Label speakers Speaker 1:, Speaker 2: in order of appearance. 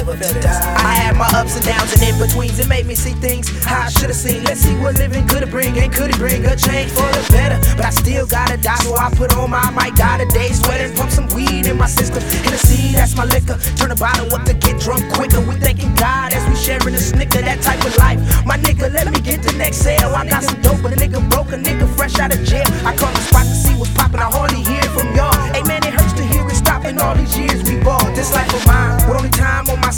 Speaker 1: live to die. I had my ups and downs and in-betweens. It made me see things how I should've seen. Let's see what living could've bring, and could it bring a change for the better. But I still gotta die, so I put on my might die today. Sweat and pump some weed in my system. Hennessy, that's my liquor. Turn the bottle up to get drunk quicker. We thanking God as we sharing a snicker. That type of life, my nigga, let me get the next sale. I got some dope, a nigga broke, a nigga fresh out of jail. I call the spot to see what's poppin', I hardly hear from y'all. Hey man, it hurts to hear it stopping all these years we bought. This life of mine, with only time on my